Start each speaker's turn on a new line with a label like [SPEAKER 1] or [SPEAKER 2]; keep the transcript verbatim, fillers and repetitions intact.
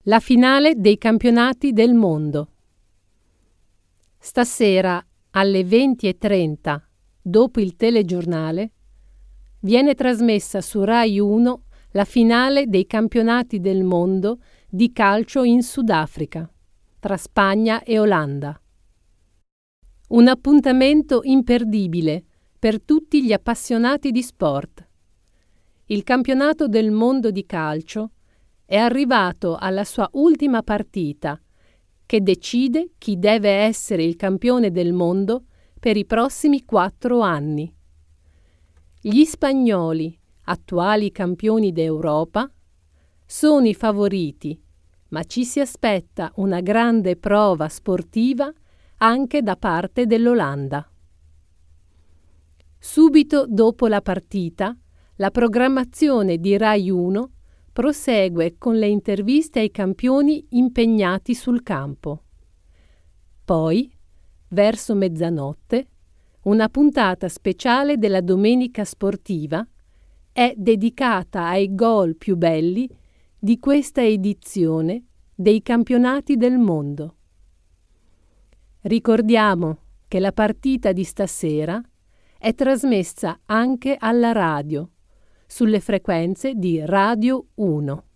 [SPEAKER 1] La finale dei campionati del mondo. Stasera alle venti e trenta, dopo il telegiornale, viene trasmessa su Rai uno la finale dei campionati del mondo di calcio in Sudafrica, tra Spagna e Olanda. Un appuntamento imperdibile per tutti gli appassionati di sport. Il campionato del mondo di calcio è arrivato alla sua ultima partita, che decide chi deve essere il campione del mondo per i prossimi quattro anni. Gli spagnoli, attuali campioni d'Europa, sono i favoriti, ma ci si aspetta una grande prova sportiva anche da parte dell'Olanda. Subito dopo la partita, la programmazione di Rai uno prosegue con le interviste ai campioni impegnati sul campo. Poi, verso mezzanotte, una puntata speciale della Domenica Sportiva è dedicata ai gol più belli di questa edizione dei campionati del mondo. Ricordiamo che la partita di stasera è trasmessa anche alla radio, sulle frequenze di Radio uno.